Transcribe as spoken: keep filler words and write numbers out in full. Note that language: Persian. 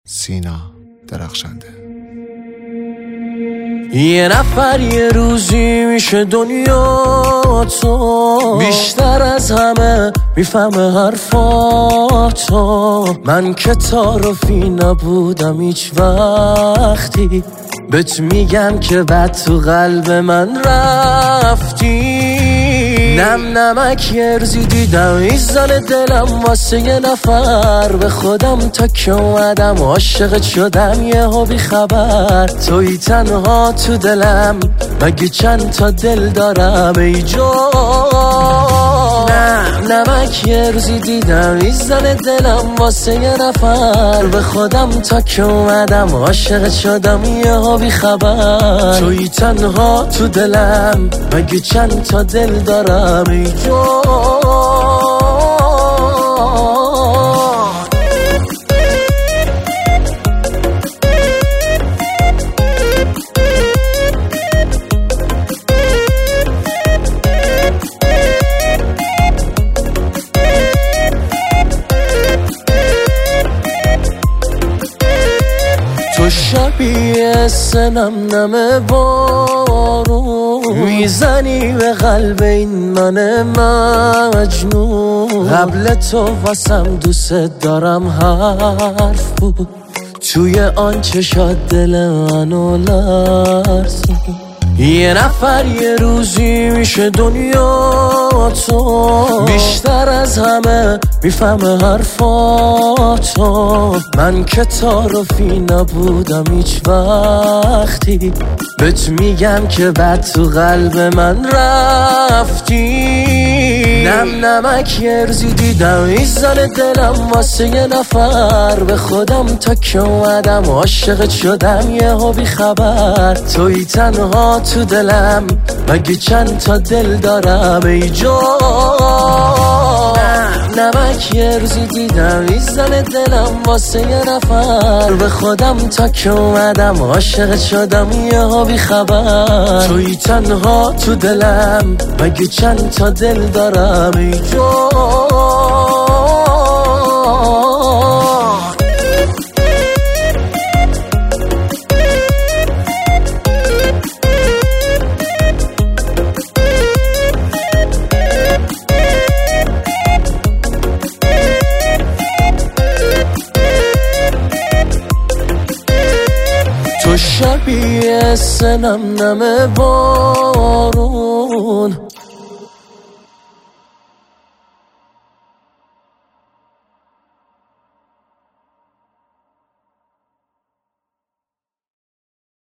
سینا درخشنده. یه نفر یه روزی میشه دنیا تو، بیشتر از همه میفهمه حرفاتو. من که تعارفی نبودم هیچ وقتی، بهت میگم که بعد تو قلب من رفتی. نم نمک ارزی دیدم ایزان دلم واسه یه نفر، به خودم تا که اومدم عاشقت شدم یهو بی خبر. توی تنها تو دلم، مگه چند تا دل دارم ای جان. نم نمک ارزی دیدم ایزان دلم واسه یه نفر، به خودم تا که اومدم عاشقت شدم یهو بی خبر. توی تنها تو دلم، مگه چند تا دل دارم ای جان. تو شبیه سنم نم بارون، میزنی به قلب این من مجنون. قبل تو واسم دوست دارم حرف بود، توی آن چشات دل منو لرزون. یه نفر یه روزی میشه دنیا تو، بیشتر از همه میفهمه حرفاتو. من که تعارفی نبودم هیچ وقتی، بهت میگم که بعد تو قلب من رفتی. نم نمک ارزی دیدم ایزان دلم واسه یه نفر، به خودم تا که اومدم عاشقت شدم یهو بی خبر. توی تنها تو دلم، مگه چند تا دل دارم ای جان. نمک ارزی دیدم ایزان دلم واسه یه نفر، به خودم تا که اومدم عاشقت شدم یهو بی خبر. توی تنها تو دلم، مگه چند تا دل دارم ای جان. تو شبیه سنم نم بارون،